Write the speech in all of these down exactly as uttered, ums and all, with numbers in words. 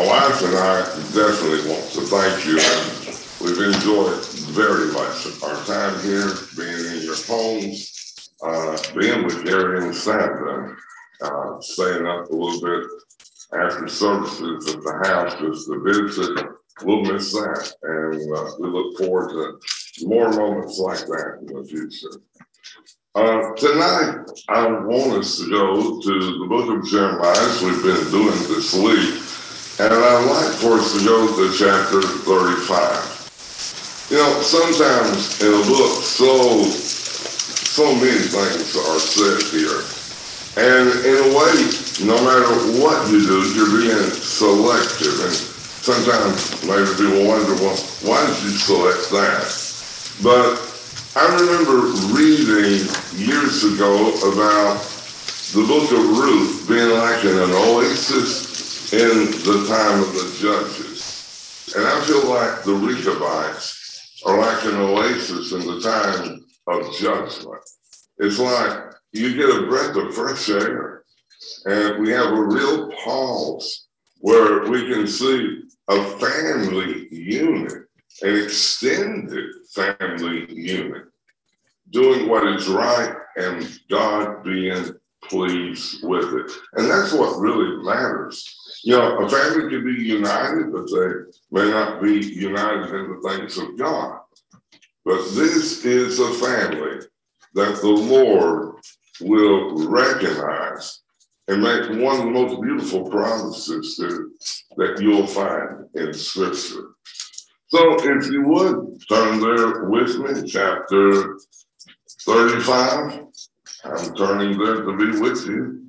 my wife and I definitely want to thank you. And we've enjoyed very much our time here, being in your homes, uh, being with Gary and Sandra, uh, staying up a little bit after services at the house just to visit. We'll miss that, and uh, we look forward to more moments like that in the future. Uh, tonight, I want us to go to the book of Jeremiah, as we've been doing this week, and I'd like for us to go to chapter thirty-five. You know, sometimes in a book, so, so many things are said here, and in a way, no matter what you do, you're being selective, and sometimes maybe people wonder, well, why did you select that? But I remember reading years ago about the book of Ruth being like an oasis in the time of the judges. And I feel like the Rechabites are like an oasis in the time of judgment. It's like you get a breath of fresh air, and we have a real pause where we can see a family unit, an extended family unit, doing what is right and God being pleased with it. And that's what really matters. You know, a family can be united, but they may not be united in the things of God. But this is a family that the Lord will recognize and make one of the most beautiful promises to, that you'll find in Scripture. So if you would, turn there with me, chapter thirty-five. I'm turning there to be with you.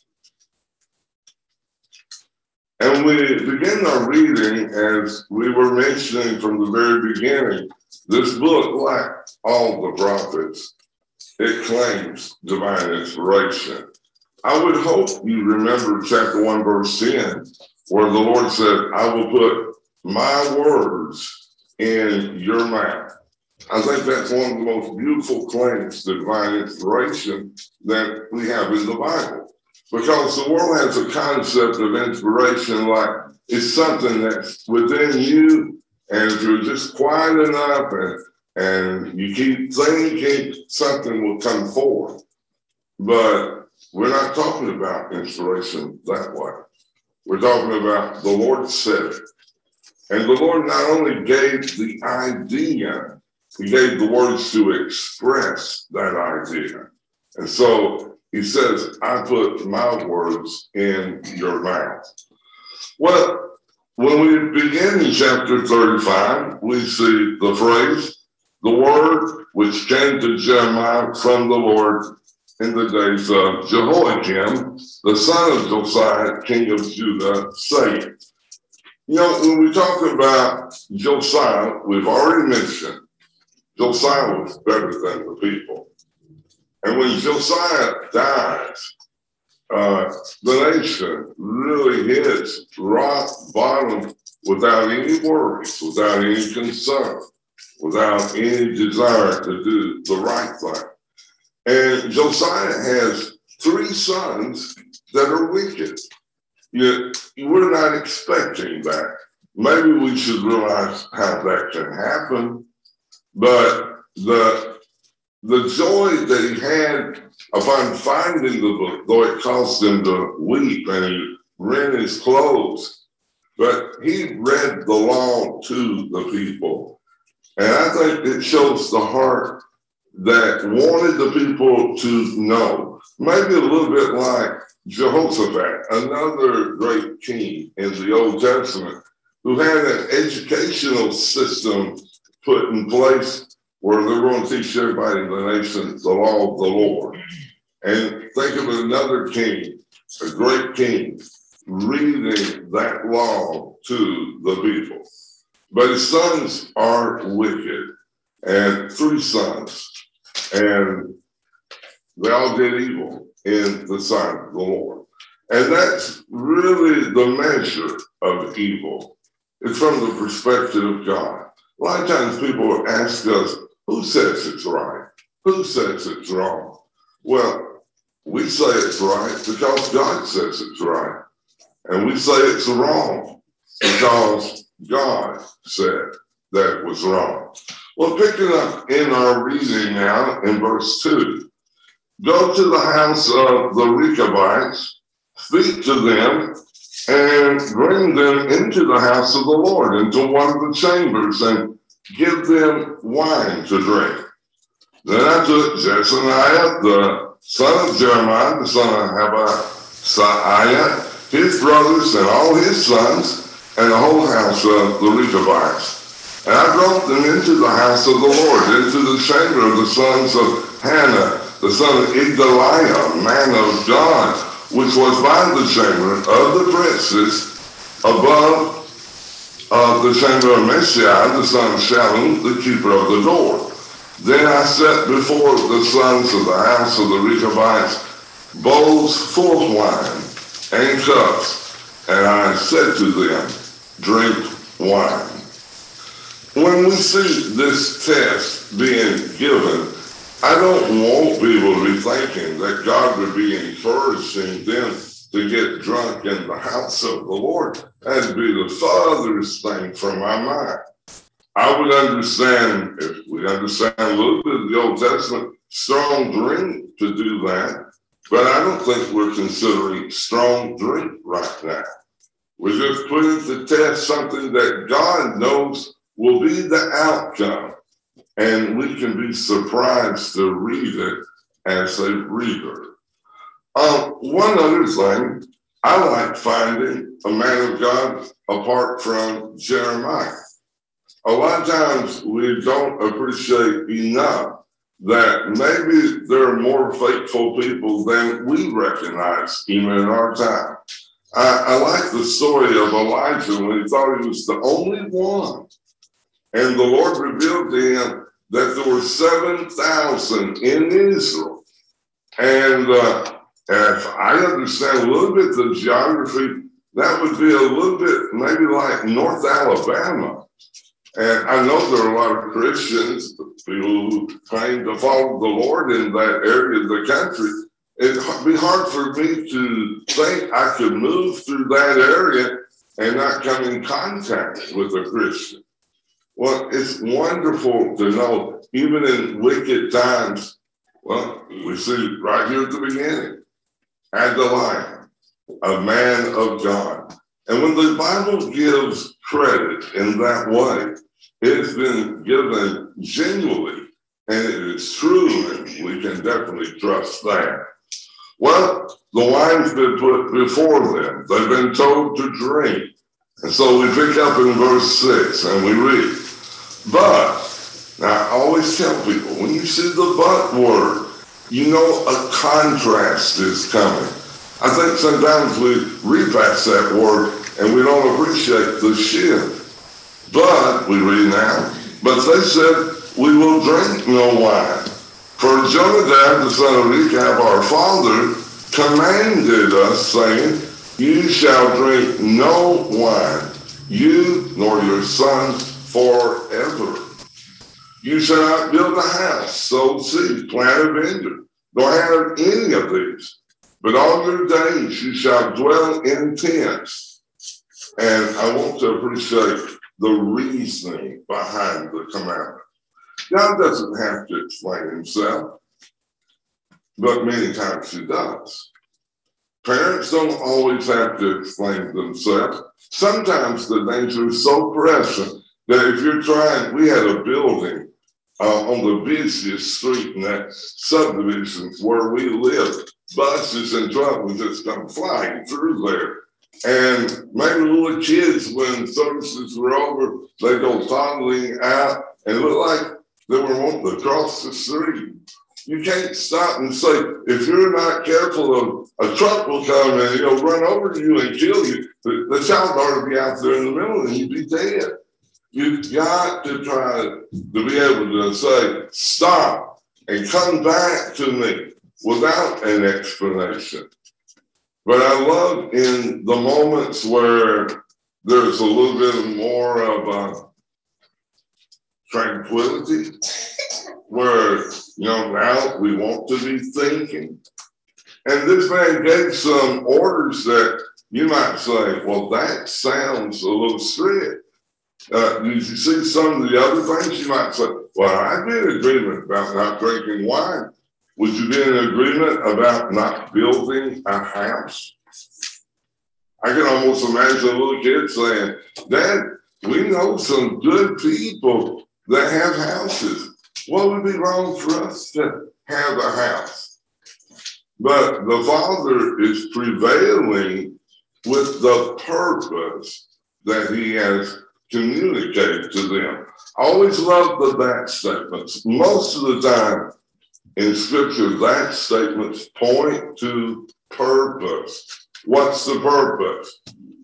And we begin our reading, as we were mentioning from the very beginning, this book, like all the prophets, it claims divine inspiration. I would hope you remember chapter one, verse ten, where the Lord said, I will put my words in your mouth. I think that's one of the most beautiful claims to divine inspiration that we have in the Bible. Because the world has a concept of inspiration like it's something that's within you, and if you're just quiet enough and, and you keep thinking, something will come forth. But we're not talking about inspiration that way. We're talking about the Lord said it. And the Lord not only gave the idea, he gave the words to express that idea. And so he says, I put my words in your mouth. Well, when we begin in chapter thirty-five, we see the phrase, the word which came to Jeremiah from the Lord in the days of Jehoiakim, the son of Josiah, king of Judah, saying. You know, when we talk about Josiah, we've already mentioned Josiah was better than the people. And when Josiah dies, uh, the nation really hits rock bottom without any worries, without any concern, without any desire to do the right thing. And Josiah has three sons that are wicked. Yet we're not expecting that. Maybe we should realize how that can happen. But the, the joy that he had upon finding the book, though it caused him to weep and he rent his clothes, but he read the law to the people. And I think it shows the heart that wanted the people to know, maybe a little bit like Jehoshaphat, another great king in the Old Testament, who had an educational system put in place where they're going to teach everybody in the nation the law of the Lord. And think of another king, a great king, reading that law to the people. But his sons are wicked, and three sons, and they all did evil in the sight of the Lord. And that's really the measure of evil. It's from the perspective of God. A lot of times people ask us, who says it's right? Who says it's wrong? Well, we say it's right because God says it's right. And we say it's wrong because God said that it was wrong. Well, picking up in our reading now in verse two, go to the house of the Rechabites, speak to them, and bring them into the house of the Lord, into one of the chambers, and give them wine to drink. Then I took Jezaniah, the son of Jeremiah, the son of Habasiah, his brothers and all his sons, and the whole house of the Rechabites. And I brought them into the house of the Lord, into the chamber of the sons of Hannah, the son of Igdaliah, man of God, which was by the chamber of the princes, above uh, the chamber of Messiah, the son of Shallum, the keeper of the door. Then I set before the sons of the house of the Rechabites bowls full of wine and cups, and I said to them, drink wine. When we see this test being given, I don't want people to be thinking that God would be encouraging them to get drunk in the house of the Lord. That'd be the farthest thing from my mind. I would understand, if we understand a little bit of the Old Testament, strong drink to do that, but I don't think we're considering strong drink right now. We're just putting to test something that God knows will be the outcome, and we can be surprised to read it as a reader. Um, one other thing, I like finding a man of God apart from Jeremiah. A lot of times we don't appreciate enough that maybe there are more faithful people than we recognize even in our time. I, I like the story of Elijah when he thought he was the only one. And the Lord revealed to him that there were seven thousand in Israel. And uh, if I understand a little bit the geography, that would be a little bit maybe like North Alabama. And I know there are a lot of Christians, people who claim to follow the Lord in that area of the country. It'd be hard for me to think I could move through that area and not come in contact with a Christian. Well, it's wonderful to know, even in wicked times, well, we see right here at the beginning, Adaliah, a man of God. And when the Bible gives credit in that way, it's been given genuinely, and it is true, and we can definitely trust that. Well, the wine's been put before them. They've been told to drink. And so we pick up in verse six, and we read, but, now I always tell people, when you see the but word, you know a contrast is coming. I think sometimes we read past that word and we don't appreciate the shift. But, we read now, but they said, we will drink no wine. For Jonadab, the son of Rechab, our father, commanded us, saying, you shall drink no wine, you nor your sons forever. You shall not build a house, sow seed, plant a vineyard, nor have any of these. But all your days you shall dwell in tents. And I want to appreciate the reasoning behind the commandment. God doesn't have to explain himself, but many times he does. Parents don't always have to explain themselves. Sometimes the danger is so present that if you're trying, we had a building uh, on the busiest street in that subdivision where we lived. Buses and trucks would just come flying through there. And maybe little kids, when services were over, they go toddling out and it looked like they were wanting to cross the street. You can't stop and say, if you're not careful, a, a truck will come and it'll run over you and kill you. The, the child ought to be out there in the middle and you'd be dead. You've got to try to be able to say, stop and come back to me without an explanation. But I love in the moments where there's a little bit more of a tranquility, where, you know, now we want to be thinking. And this man gave some orders that You might say, well, that sounds a little strict. Uh, did you see some of the other things? You might say, well, I'd be in agreement about not drinking wine. Would you be in agreement about not building a house? I can almost imagine a little kid saying, Dad, we know some good people that have houses. What would be wrong for us to have a house? But the Father is prevailing with the purpose that he has communicated to them. I always love the that statements. Most of the time in Scripture, that statements point to purpose. What's the purpose?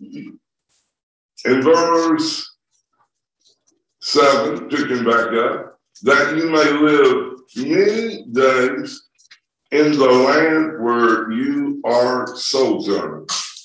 In verse seven, picking back up, that you may live many days in the land where you are sojourning.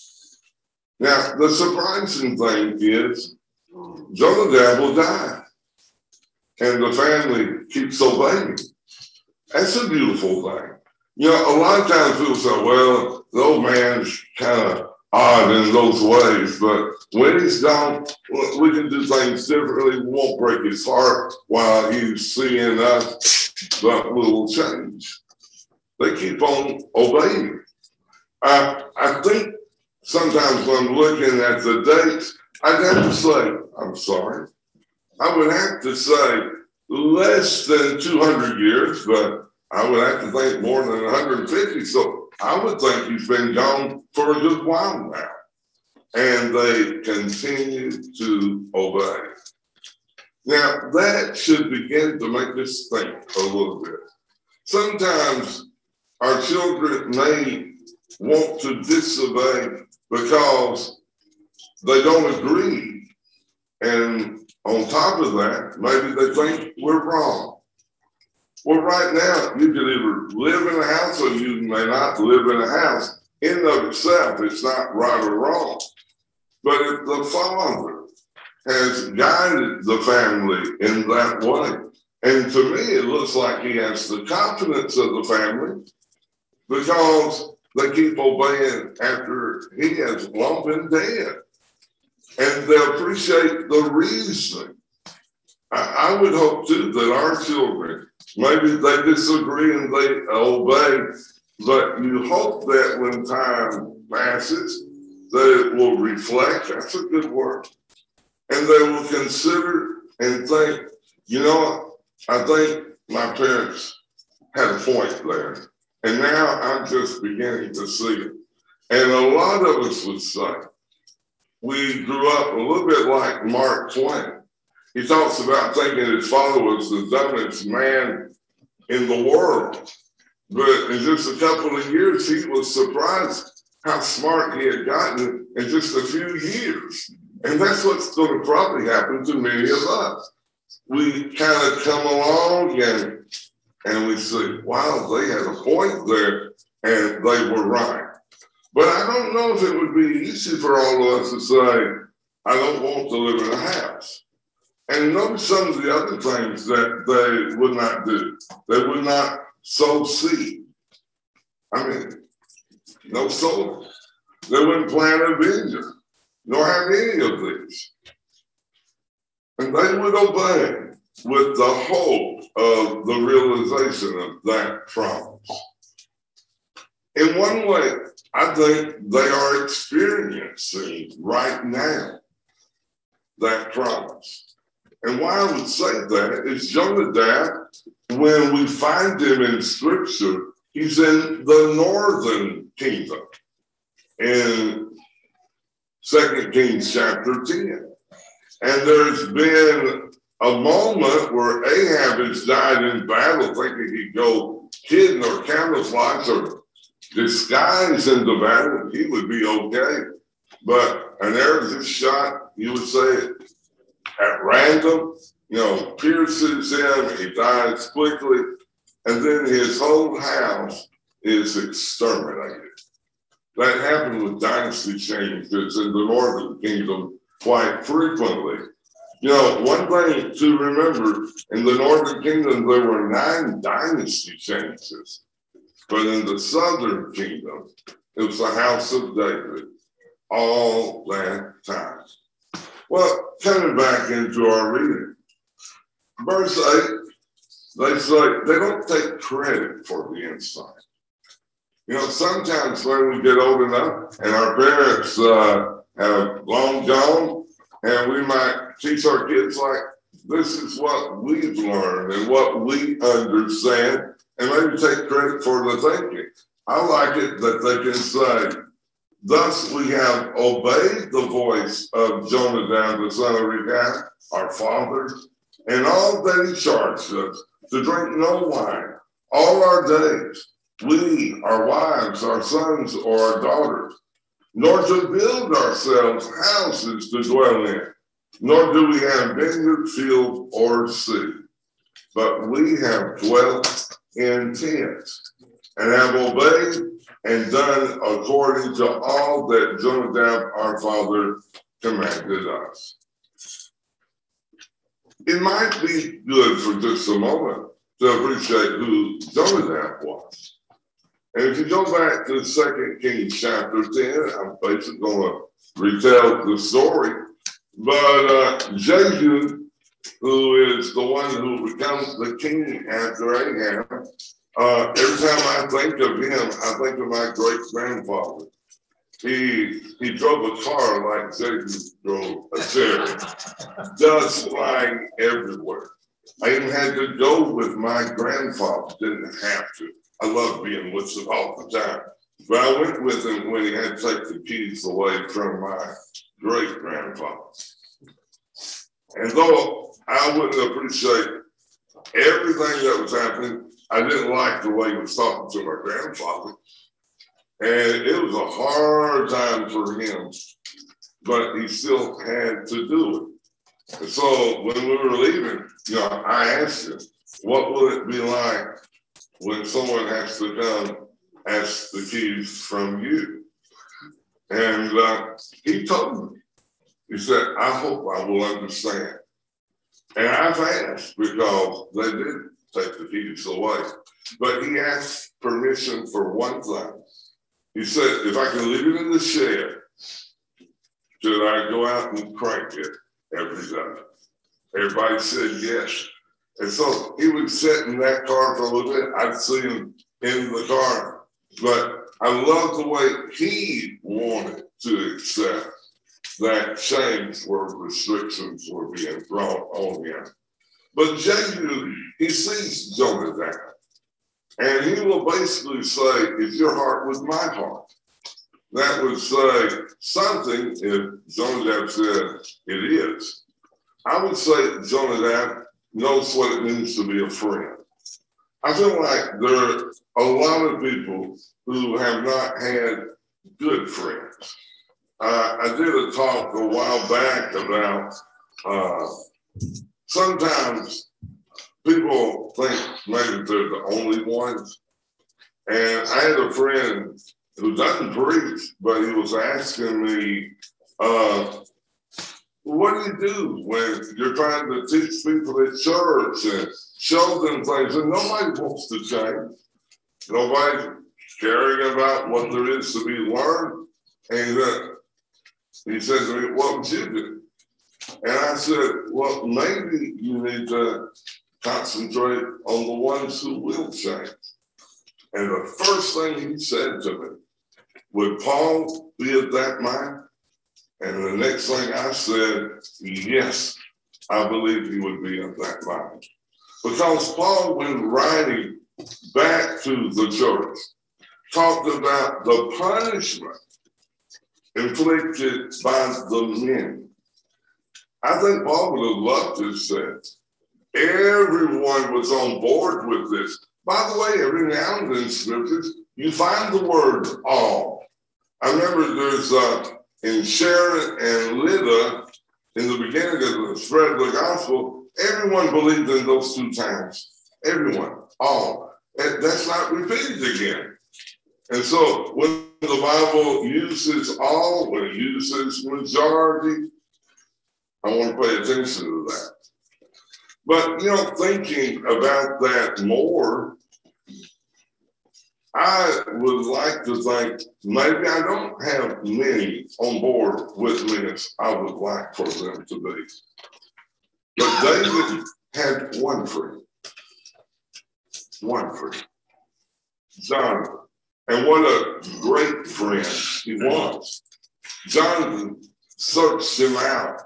Now, the surprising thing is, Jonadab will die, and the family keeps obeying. That's a beautiful thing. You know, a lot of times people say, well, the old man's kind of odd in those ways, but when he's gone, we can do things differently. We won't break his heart while he's seeing us, but we will change. They keep on obeying. I, I think sometimes when I'm looking at the dates, I'd have to say, I'm sorry, I would have to say less than two hundred years, but I would have to think more than one hundred fifty. So I would think he's been gone for a good while now. And they continue to obey. Now, that should begin to make us think a little bit. Sometimes our children may want to disobey because they don't agree. And on top of that, maybe they think we're wrong. Well, right now, you can either live in a house or you may not live in a house. In and of itself, it's not right or wrong. But if the Father has guided the family in that way, and to me, it looks like he has the confidence of the family because they keep obeying after he has long been dead. And they appreciate the reason. I, I would hope, too, that our children, maybe they disagree and they obey, but you hope that when time passes, that it will reflect, that's a good word, and they will consider and think, you know, I think my parents had a point there, and now I'm just beginning to see it. And a lot of us would say, we grew up a little bit like Mark Twain. He talks about thinking his father was the dumbest man in the world. But in just a couple of years, he was surprised how smart he had gotten in just a few years. And that's what's going to probably happen to many of us. We kind of come along and, and we say, wow, they had a point there and they were right. But I don't know if it would be easy for all of us to say, I don't want to live in a house. And notice some of the other things that they would not do. They would not sow seed. I mean, no solar. They wouldn't plant a vineyard, nor have any of these. And they would obey with the hope of the realization of that promise. In one way, I think they are experiencing right now that promise. And why I would say that is Jonadab, when we find him in Scripture, he's in the northern kingdom in Second Kings chapter ten. And there's been a moment where Ahab has died in battle, thinking he'd go hidden or camouflage or disguise into battle, he would be okay. But an arrow just shot, you would say, at random, you know, pierces him, he dies quickly, and then his whole house is exterminated. That happened with dynasty changes in the northern kingdom quite frequently. You know, one thing to remember, in the northern kingdom, there were nine dynasty changes. But in the southern kingdom, it was the house of David. all that time. Well, coming back into our reading, verse eight, they say they don't take credit for the insight. You know, sometimes when we get old enough and our parents uh, have long gone, and we might teach our kids like, this is what we've learned and what we understand, and maybe take credit for the thinking. I like it that they can say, thus we have obeyed the voice of Jonadab, the son of Rechab, our fathers, and all that he charged us, to drink no wine all our days, we, our wives, our sons, or our daughters, nor to build ourselves houses to dwell in, nor do we have vineyard, field, or sea, but we have dwelt in tents, and have obeyed and done according to all that Jonadab our father commanded us. It might be good for just a moment to appreciate who Jonadab was. And if you go back to Second Kings chapter ten, I'm basically going to retell the story. But uh, Jehu, who is the one who becomes the king after Ahab, uh, every time I think of him, I think of my great-grandfather. He he drove a car like Jehu drove a chariot, dust flying everywhere. I even had to go with my grandfather, didn't have to. I love being with him all the time. But I went with him when he had to take the keys away from my great-grandfather. And though I wouldn't appreciate everything that was happening, I didn't like the way he was talking to my grandfather. And it was a hard time for him, but he still had to do it. And so when we were leaving, you know, I asked him, what will it be like when someone has to come ask the keys from you? And uh, he told me, he said, I hope I will understand. And I've asked because they did take the keys away. But he asked permission for one thing. He said, if I can leave it in the shed, should I go out and crank it every day? Everybody said yes. And so he would sit in that car for a little bit. I'd see him in the car. But I love the way he wanted to accept that change where restrictions were being brought on him. But Jehu, he sees Jonadab. And he will basically say, if your heart was my heart, that would say something if Jonadab said it is. I would say Jonadab knows what it means to be a friend. I feel like there are a lot of people who have not had good friends. Uh, I did a talk a while back about uh, sometimes people think maybe they're the only ones. And I had a friend who doesn't preach, but he was asking me, uh, what do you do when you're trying to teach people at church and show them things? And nobody wants to change. Nobody's caring about what there is to be learned. And uh, he said to me, what would you do? And I said, well, maybe you need to concentrate on the ones who will change. And the first thing he said to me, would Paul be of that mind? And the next thing I said, yes, I believe he would be of that mind. Because Paul, when writing back to the church, talked about the punishment inflicted by the men. I think Paul would have loved to have said, everyone was on board with this. By the way, every now and then in scriptures, you find the word all. I remember there's uh, in Sharon and Lydda, in the beginning of the spread of the gospel, everyone believed in those two times. Everyone, all. And that's not repeated again. And so when the Bible uses all, when it uses majority, I want to pay attention to that. But, you know, thinking about that more, I would like to think maybe I don't have many on board with me as I would like for them to be. But David had one friend. One friend. Jonathan. And what a great friend he was. Jonathan searched him out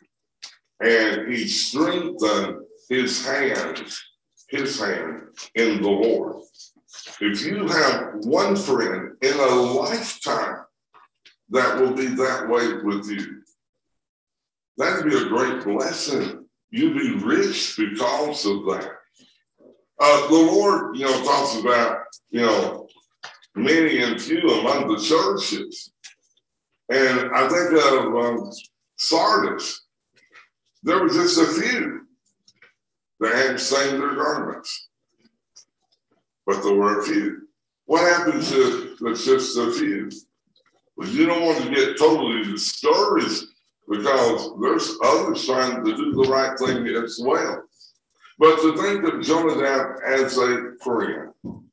and he strengthened his hands, his hand in the Lord. If you have one friend in a lifetime that will be that way with you, that'd be a great blessing. You'd be rich because of that. Uh, the Lord, you know, talks about, you know, many and few among the churches. And I think of um, Sardis. There were just a few that hadn't stained their garments. But there were a few. What happens if there's just a few? Well, you don't want to get totally discouraged because there's others trying to do the right thing as well. But to think of Jonadab as a friend.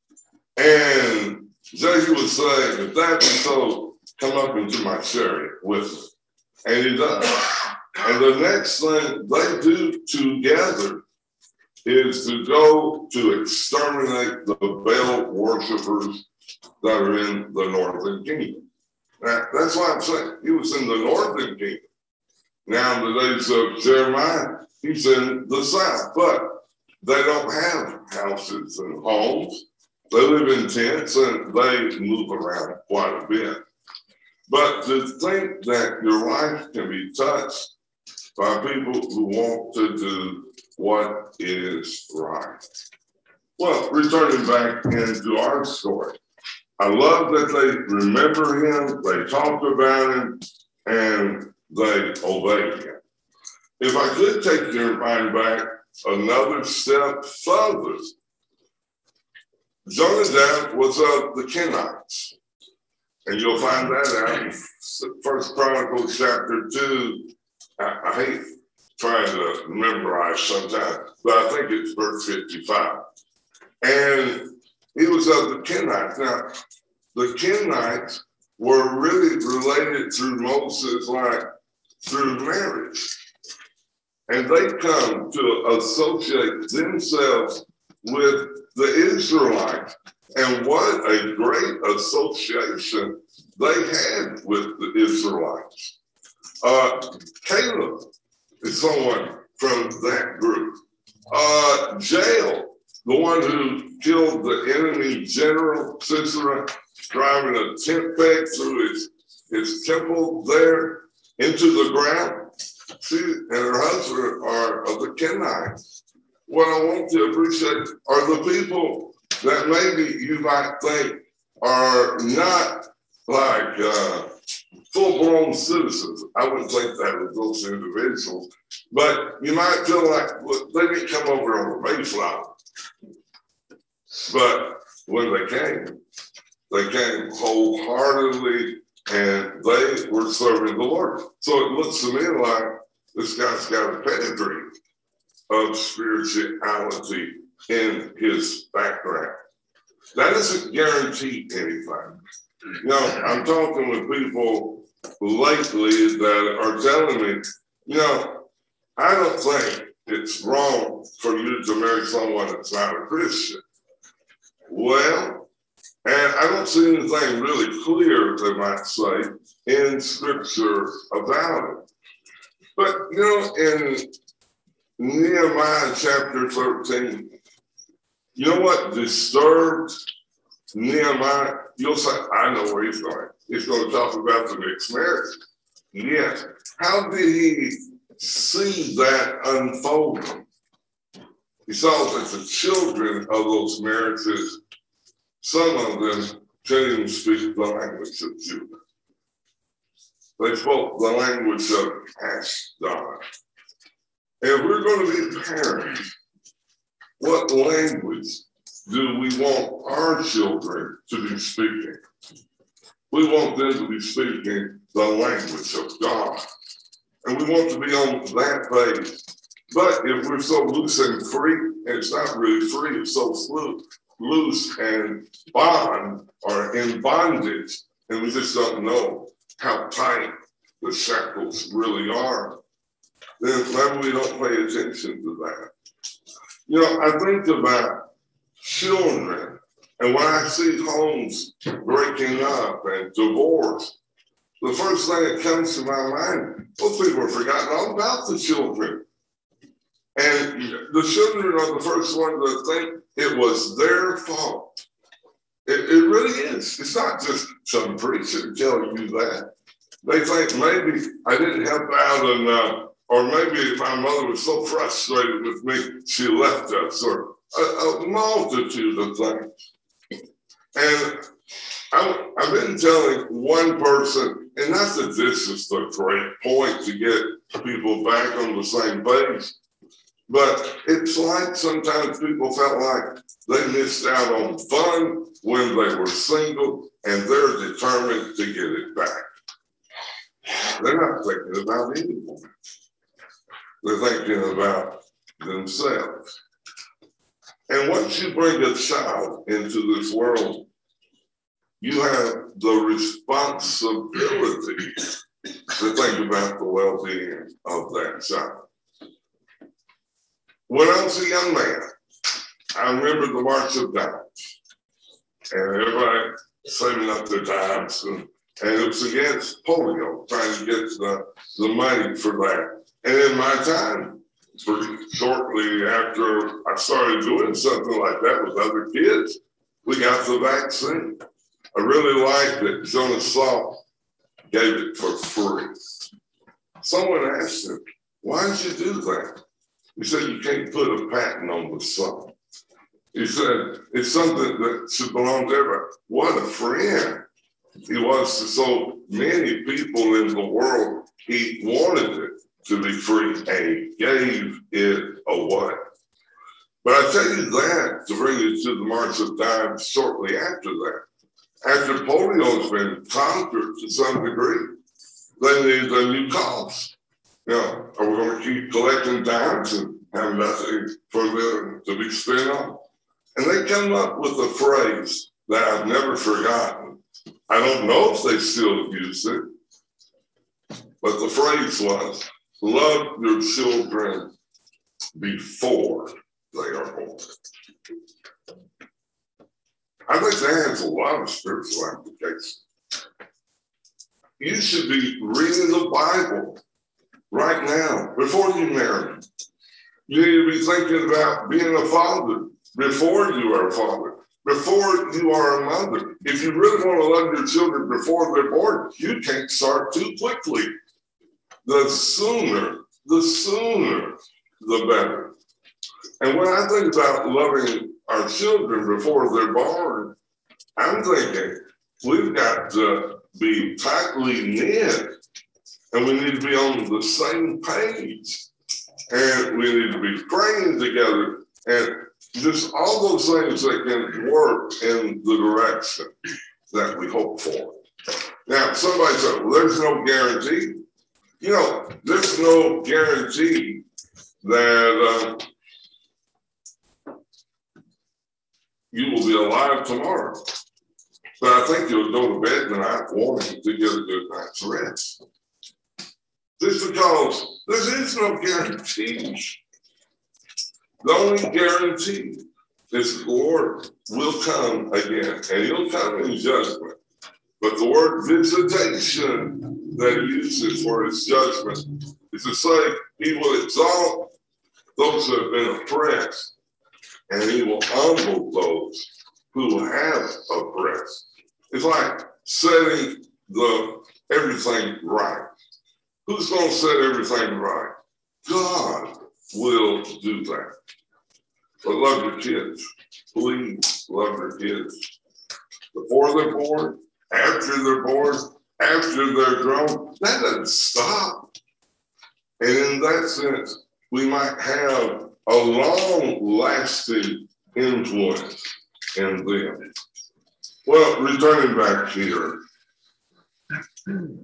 And Jehu would say, if that be so, come up into my chariot with me. And he does. And the next thing they do together is to go to exterminate the Baal worshipers that are in the northern kingdom. Now, that's why I'm saying he was in the northern kingdom. Now, in the days of Jeremiah, he's in the south, but they don't have houses and homes. They live in tents and they move around quite a bit. But to think that your life can be touched by people who want to do what is right. Well, returning back into our story, I love that they remember him, they talk about him, and they obey him. If I could take your mind back another step further, Jonadab was of the Kenites. And you'll find that out in First Chronicles chapter two. I, I hate trying to memorize sometimes, but I think it's verse fifty-five. And he was of the Kenites. Now, the Kenites were really related through Moses, like through marriage. And they come to associate themselves with the Israelites. And what a great association they had with the Israelites. Uh, Caleb is someone from that group. Uh, Jael, the one who killed the enemy general Sisera, driving a tent peg through his, his temple there into the ground. She and her husband are of the Kenites. What I want to appreciate are the people that maybe you might think are not like uh, full-blown citizens. I wouldn't think that with those individuals, but you might feel like, well, they didn't come over on the Mayflower. But when they came, they came wholeheartedly and they were serving the Lord. So it looks to me like this guy's got a pedigree of spirituality in his background. That doesn't guarantee anything. You know, I'm talking with people lately that are telling me, you know, I don't think it's wrong for you to marry someone that's not a Christian. Well, and I don't see anything really clear, they might say, in scripture about it. But, you know, in Nehemiah chapter thirteen, you know what disturbed Nehemiah? You'll say, I know where he's going. He's going to talk about the mixed marriage. Yes. How did he see that unfolding? He saw that the children of those marriages, some of them couldn't even speak the language of Judah. They spoke the language of Ashdod. If we're going to be parents, what language do we want our children to be speaking? We want them to be speaking the language of God. And we want to be on that page. But if we're so loose and free, and it's not really free, it's so fluid, loose and bond or in bondage, and we just don't know how tight the shackles really are, then maybe we don't pay attention to that. You know, I think about children, and when I see homes breaking up and divorce, the first thing that comes to my mind, well, people have forgotten all about the children. And the children are the first ones that think it was their fault. It, it really is. It's not just some preacher telling you that. They think maybe I didn't help out enough, or maybe my mother was so frustrated with me, she left us, or a, a multitude of things. And I, I've been telling one person, and not that this is the great point to get people back on the same page, but it's like sometimes people felt like they missed out on fun when they were single, and they're determined to get it back. They're not thinking about anyone. They're thinking about themselves. And once you bring a child into this world, you have the responsibility to think about the well-being of that child. When I was a young man, I remember the March of Dimes, and everybody saving up their dimes, and, and it was against polio, trying to get the, the money for that. And in my time, pretty shortly after I started doing something like that with other kids, we got the vaccine. I really liked it. Jonas Salk gave it for free. Someone asked him, why did you do that? He said, you can't put a patent on the song. He said, it's something that should belong to everybody. What a friend he was to so many people in the world. He wanted it to be free, and he gave it away. But I tell you that to bring you to the March of Dimes shortly after that. After polio has been conquered to some degree, they need a new cause. You know, are we going to keep collecting dimes and have nothing for them to be spent on? And they come up with a phrase that I've never forgotten. I don't know if they still use it, but the phrase was, love your children before they are born. I think that has a lot of spiritual application. You should be reading the Bible right now, before you marry. You need to be thinking about being a father before you are a father, before you are a mother. If you really want to love your children before they're born, you can't start too quickly. The sooner, the sooner, the better. And when I think about loving our children before they're born, I'm thinking we've got to be tightly knit, and we need to be on the same page, and we need to be praying together, and just all those things that can work in the direction that we hope for. Now, somebody said, well, there's no guarantee. You know, there's no guarantee that uh, you will be alive tomorrow. But I think you'll go to bed tonight wanting to get a good night's rest. Just because there is no guarantee. The only guarantee is the Lord will come again, and he'll come in judgment. But the word visitation that he uses for his judgment is to say he will exalt those who have been oppressed, and he will humble those who have oppressed. It's like setting the everything right. Who's going to set everything right? God will do that. But love your kids. Please love your kids. Before they're born, after they're born, after they're grown, that doesn't stop. And in that sense, we might have a long-lasting influence in them. Well, returning back here,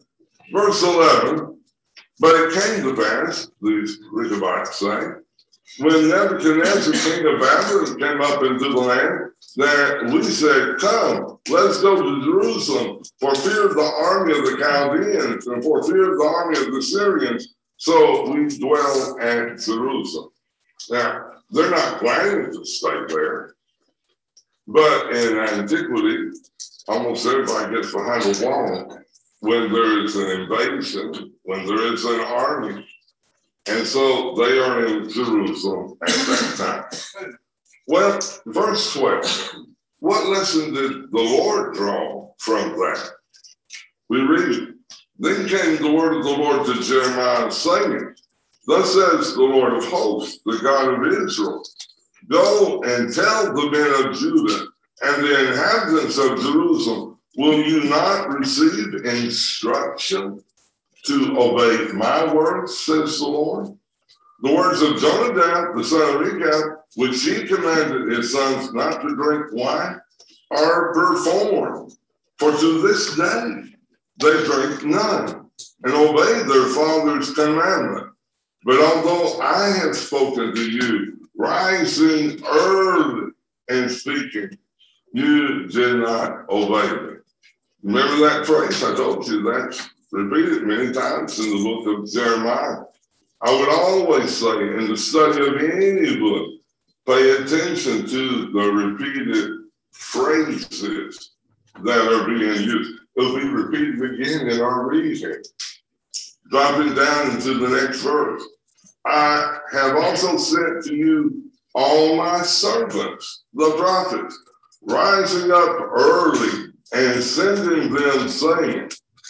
verse eleven, but it came to pass, these Rechabites say, when Nebuchadnezzar, king of Babylon, came up into the land, that we said, come, let's go to Jerusalem for fear of the army of the Chaldeans and for fear of the army of the Syrians. So we dwell at Jerusalem. Now, they're not planning to stay there, but in antiquity, almost everybody gets behind a wall when there is an invasion, when there is an army. And so they are in Jerusalem at that time. Well, verse twelve, what lesson did the Lord draw from that? We read, then came the word of the Lord to Jeremiah, saying, thus says the Lord of hosts, the God of Israel, go and tell the men of Judah and the inhabitants of Jerusalem, will you not receive instruction to obey my words, says the Lord? The words of Jonadab, the son of Rechab, which he commanded his sons not to drink wine, are performed. For to this day they drink none, and obey their father's commandment. But although I have spoken to you, rising early and speaking, you did not obey me. Remember that phrase? I told you that. Repeated many times in the book of Jeremiah. I would always say in the study of any book, pay attention to the repeated phrases that are being used. It'll be repeated again in our reading. Dropping down into the next verse. I have also sent to you all my servants, the prophets, rising up early and sending them, saying,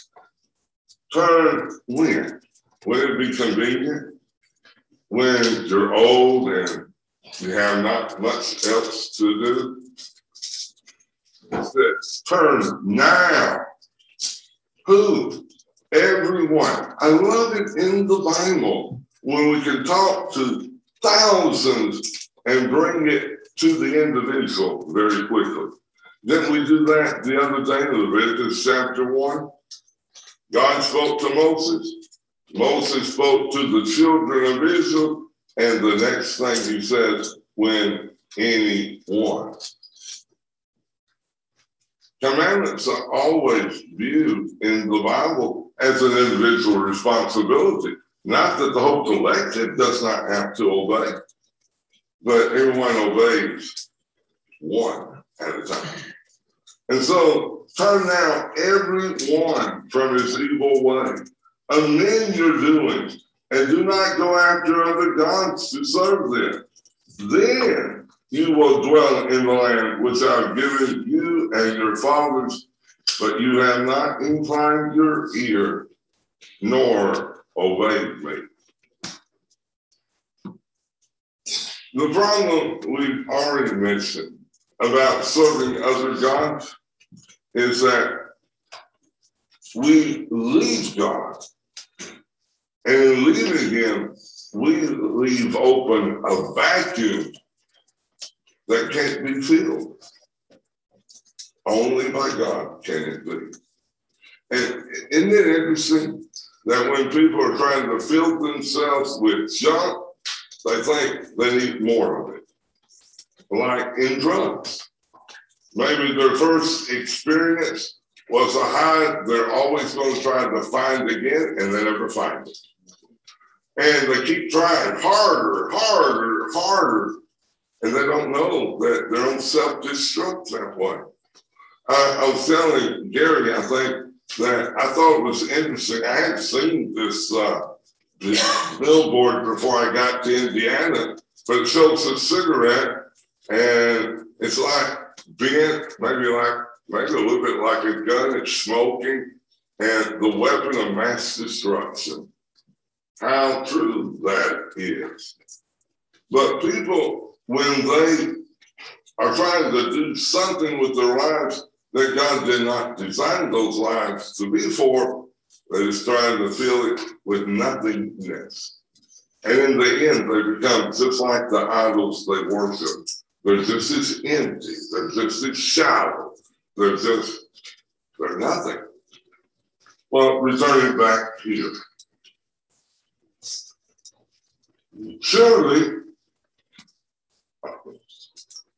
turn when? When it be convenient? When you're old and you have not much else to do? It says, turn now. Who? Everyone. I love it in the Bible when we can talk to thousands and bring it to the individual very quickly. Didn't we do that the other day in Leviticus chapter one? God spoke to Moses. Moses spoke to the children of Israel. And the next thing he says, when anyone. Commandments are always viewed in the Bible as an individual responsibility. Not that the whole collective does not have to obey, but everyone obeys one at a time. And so turn now everyone from his evil way, amend your doings, and do not go after other gods to serve them. Then you will dwell in the land which I have given you and your fathers, but you have not inclined your ear, nor obeyed me. The problem we've already mentioned about serving other gods is that we leave God, and in leaving him, we leave open a vacuum that can't be filled. Only by God can it be. And isn't it interesting that when people are trying to fill themselves with junk, they think they need more of it? Like in drugs. Maybe their first experience was a high they're always going to try to find again, and they never find it. And they keep trying harder, harder, harder, and they don't know that they don't self-destruct that way. I, I was telling Gary, I think, that I thought it was interesting. I hadn't seen this, uh, this billboard before I got to Indiana, but it shows a cigarette, and it's like bent, maybe like maybe a little bit like a gun. It's smoking, and the weapon of mass destruction. How true that is. But people, when they are trying to do something with their lives that God did not design those lives to be for, they're just trying to fill it with nothingness. And in the end, they become just like the idols they worship. They're just as empty. They're just as shallow. They're just, they're nothing. Well, returning back here. Surely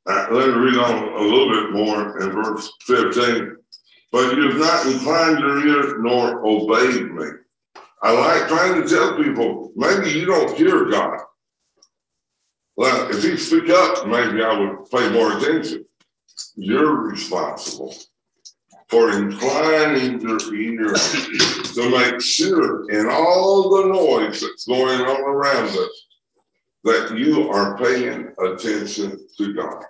Uh, let me read on a little bit more in verse fifteen. But you have not inclined your ear nor obeyed me. I like trying to tell people, maybe you don't hear God. Well, if you speak up, maybe I would pay more attention. You're responsible for inclining your ear to make sure in all the noise that's going on around us that you are paying attention to God.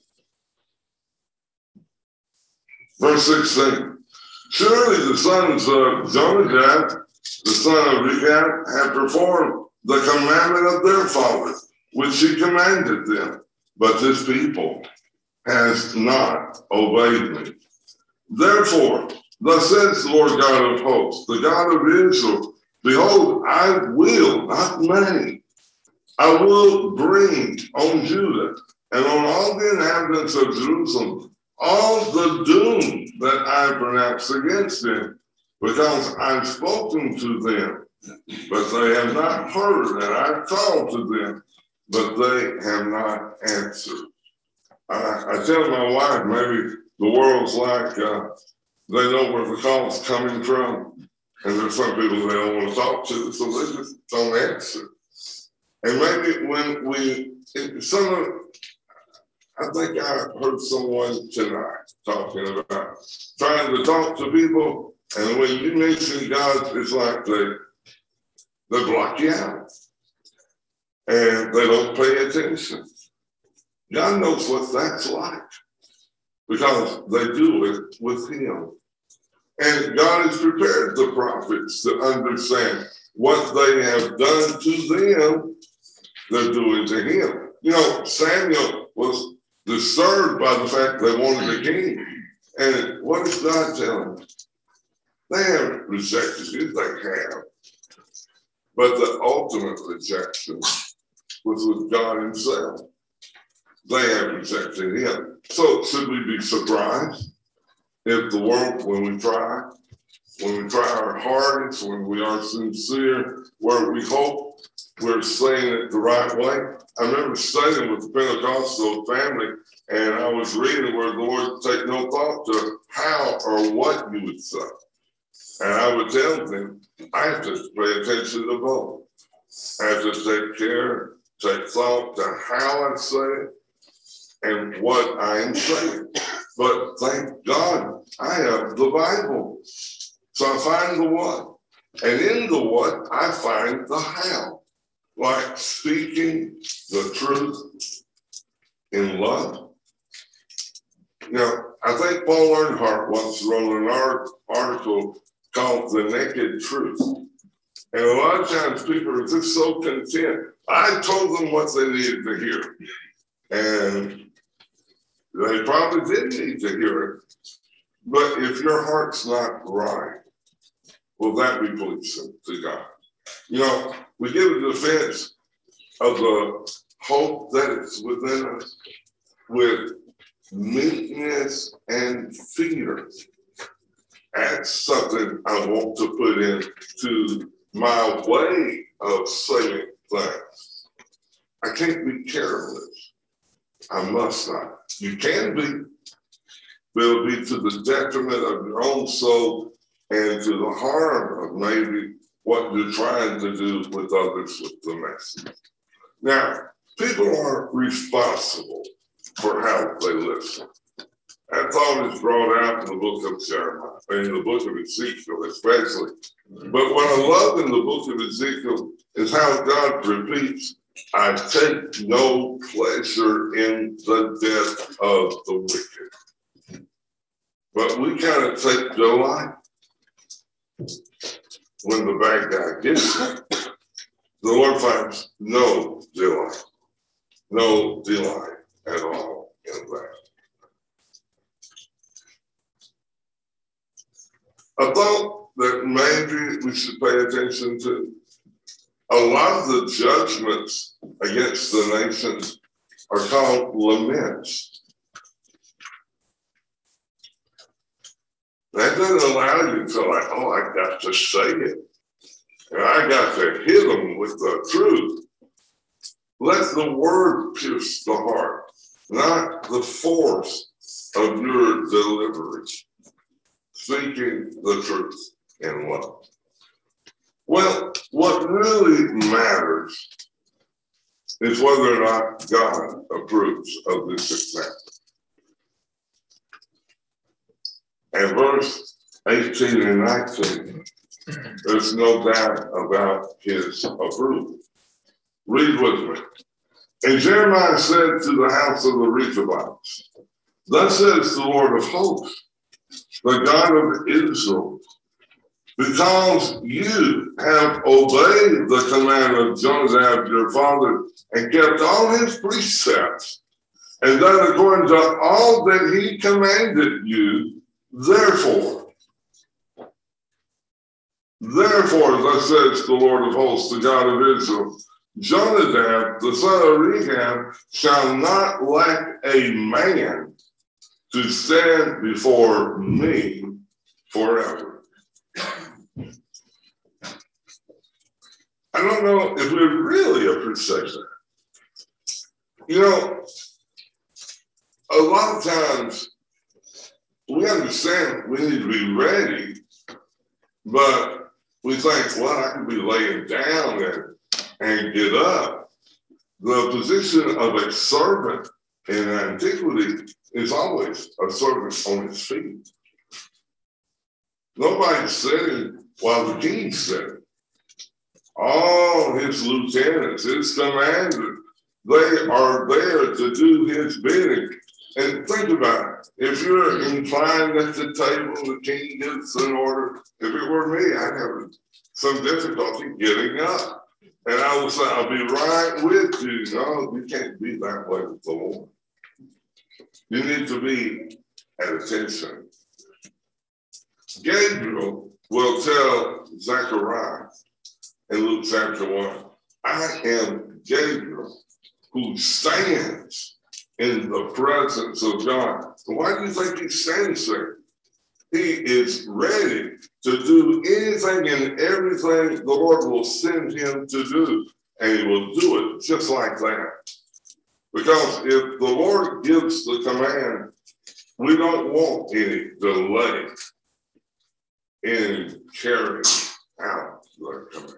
Verse sixteen, surely the sons of Jonadab, the son of Rechab, have performed the commandment of their father, which he commanded them, but this people has not obeyed me. Therefore, thus says the Lord God of hosts, the God of Israel, behold, I will, not may, I will bring on Judah and on all the inhabitants of Jerusalem all the doom that I pronounced against them, because I've spoken to them, but they have not heard, and I've called to them, but they have not answered. I, I tell my wife, maybe the world's like, uh, they know where the call's coming from, and there's some people they don't want to talk to, so they just don't answer. And maybe when we, some of, I think I heard someone tonight talking about trying to talk to people, and when you mention God, it's like they, they block you out, and they don't pay attention. God knows what that's like, because they do it with him. And God has prepared the prophets to understand what they have done to them, they're doing to him. You know, Samuel was disturbed by the fact they wanted a king. And what does God tell them? They haven't rejected you, they have. But the ultimate rejection was with God himself. They have rejected him. So should we be surprised if the world, when we try, when we try our hardest, when we are sincere, where we hope we're saying it the right way? I remember studying with the Pentecostal family, and I was reading where the Lord take no thought to how or what you would say. And I would tell them, I have to pay attention to both. I have to take care, take thought to how I say it and what I am saying. But thank God, I have the Bible. So I find the what. And in the what, I find the how. Like speaking the truth in love. You know, I think Paul Earnhardt once wrote an art, article called The Naked Truth. And a lot of times people are just so content. I told them what they needed to hear. And they probably did need to hear it. But if your heart's not right, will that be pleasing to God? You know, we give a defense of the hope that is within us with meekness and fear. That's something I want to put into my way of saying things. I can't be careless. I must not. You can be, but it'll be to the detriment of your own soul and to the harm of maybe what you're trying to do with others with the message. Now, people are responsible for how they listen. That thought is brought out in the book of Jeremiah, in the book of Ezekiel especially. But what I love in the book of Ezekiel is how God repeats, I take no pleasure in the death of the wicked. But we kind of take delight when the bad guy gets it. The Lord finds no delight, no delight at all in that. A thought that maybe we should pay attention to. A lot of the judgments against the nations are called laments. That doesn't allow you to like, oh, I got to say it. And I got to hit them with the truth. Let the word pierce the heart. not the force of your delivery. Speaking the truth in love. Well, what really matters is whether or not God approves of this example. And verse eighteen and nineteen, there's no doubt about his approval. Read with me. And Jeremiah said to the house of the Rechabites, thus says the Lord of hosts, the God of Israel, because you have obeyed the command of Jonadab your father and kept all his precepts and done according to all that he commanded you, therefore, therefore, thus says the Lord of hosts, the God of Israel, Jonadab, the son of Rechab, shall not lack a man to stand before me forever. I don't know if we really appreciate that. You know, a lot of times we understand we need to be ready, but we think, well, I can be laying down and, and get up. The position of a servant in antiquity is always a servant on his feet. Nobody's sitting while the king's sitting. All his lieutenants, his commanders, they are there to do his bidding. And think about it. If you're inclined at the table, the king gets an order. If it were me, I'd have some difficulty getting up. And I will say, I'll be right with you. No, you can't be that way with the Lord. You need to be at attention. Gabriel will tell Zechariah in Luke chapter one, I am Gabriel who stands in the presence of God. Why do you think he stands there? He is ready to do anything and everything the Lord will send him to do. And he will do it just like that. Because if the Lord gives the command, we don't want any delay in carrying out the command.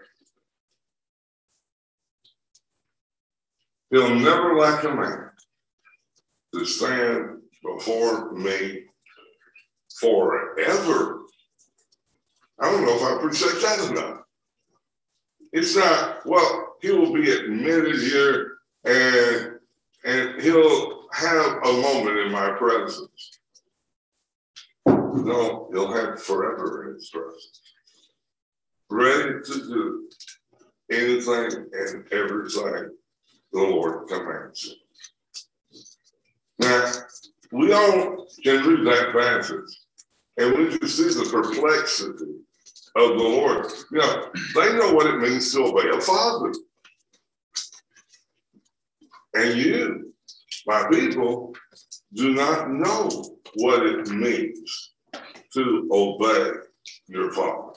He'll never lack a man to stand before me forever. I don't know if I appreciate that enough. It's not, well, he will be admitted here and, and he'll have a moment in my presence. No, he'll have forever in his presence. Ready to do anything and everything the Lord commands him. Now, we all can read that passage and we can see the perplexity of the Lord. You know, they know what it means to obey a father. And you, my people, do not know what it means to obey your father.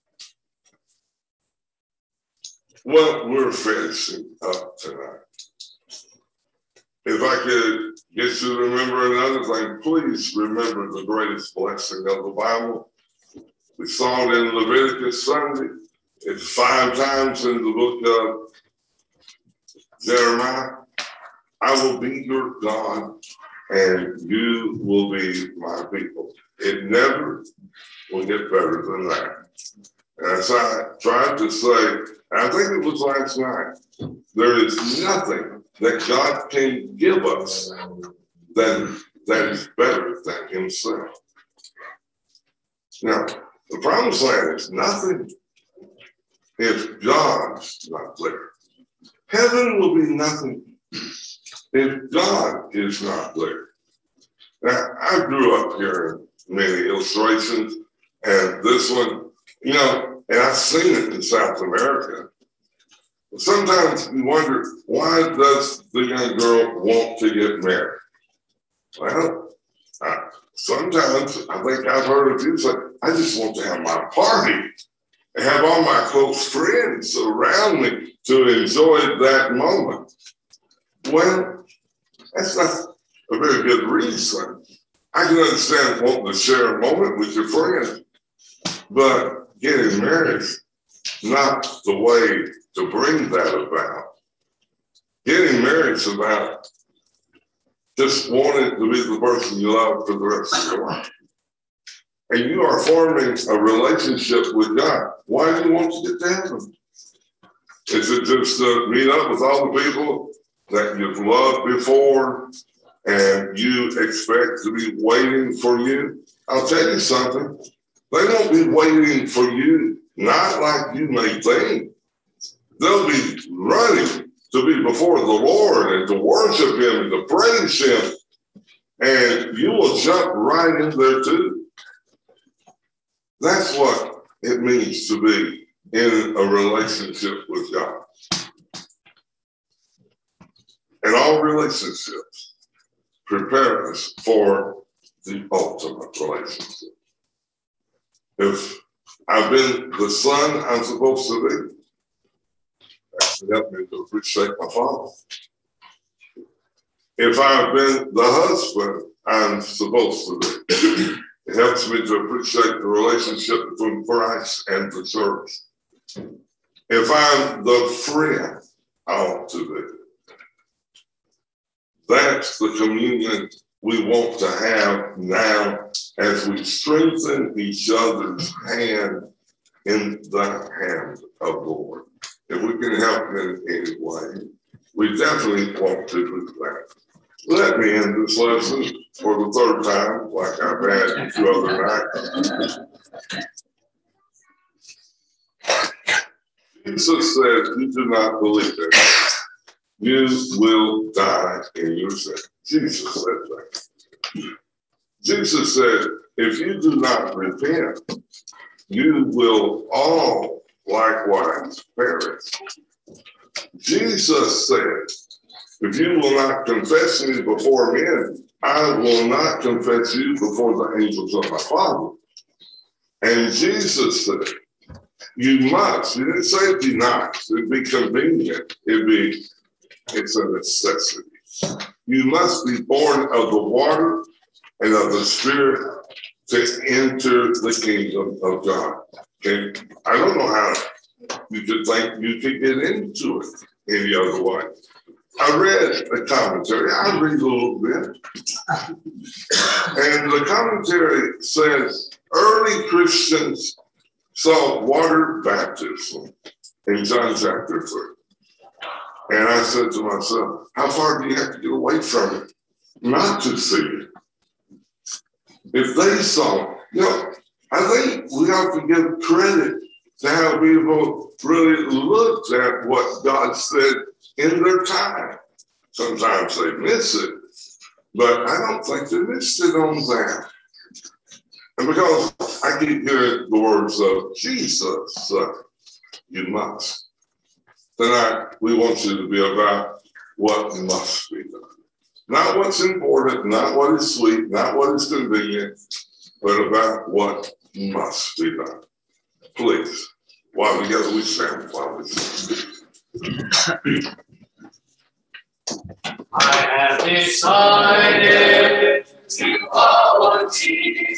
Well, we're finishing up tonight. If I could get you to remember another thing, please remember the greatest blessing of the Bible. We saw it in Leviticus Sunday. It's five times in the book of Jeremiah. I will be your God and you will be my people. It never will get better than that. And as I tried to say, and I think it was last night, there is nothing that God can give us that, that is better than himself. Now, the promised land is nothing if God's not there. Heaven will be nothing if God is not there. Now, I grew up hearing many illustrations, and this one, you know, and I've seen it in South America. Sometimes you wonder, why does the young girl want to get married? Well, I, sometimes I think I've heard of people say, I just want to have my party and have all my close friends around me to enjoy that moment. Well, that's not, very good reason. I can understand wanting to share a moment with your friend, but getting married is not the way to bring that about. Getting married is about just wanting to be the person you love for the rest of your life. And you are forming a relationship with God. Why do you want to get to heaven? Is it just to meet up with all the people that you've loved before and you expect to be waiting for you? I'll tell you something. They won't be waiting for you, not like you may think. They'll be running to be before the Lord and to worship Him and to praise Him. And you will jump right in there too. That's what it means to be in a relationship with God. And all relationships prepare us for the ultimate relationship. If I've been the son I'm supposed to be, that's helped me to appreciate my father. If I've been the husband I'm supposed to be, it helps me to appreciate the relationship between Christ and the church. If I'm the friend I ought to be, that's the communion we want to have now as we strengthen each other's hand in the hand of the Lord. If we can help in any way, we definitely want to do that. Let me end this lesson for the third time, like I've had a few other nights. Jesus said, you do not believe it, you will die in your sin. Jesus said that. Jesus said, if you do not repent, you will all likewise perish. Jesus said, if you will not confess me before men, I will not confess you before the angels of my Father. And Jesus said, you must. He didn't say it'd be nice, it'd be convenient, it'd be, it's a necessity. You must be born of the water and of the Spirit to enter the kingdom of God. Okay? I don't know how you could think you could get into it any other way. I read a commentary. I read a little bit. And the commentary says early Christians saw water baptism in John chapter three. And I said to myself, how far do you have to get away from it not to see it? If they saw, you know, I think we have to give credit to how people really looked at what God said in their time. Sometimes they miss it, but I don't think they missed it on that. And because I keep hearing the words of Jesus, uh, you must. Tonight, we want you to be about what must be done. Not what's important, not what is sweet, not what is convenient, but about what must be done. Please, while together we stand, while we stand. I have decided to follow Jesus.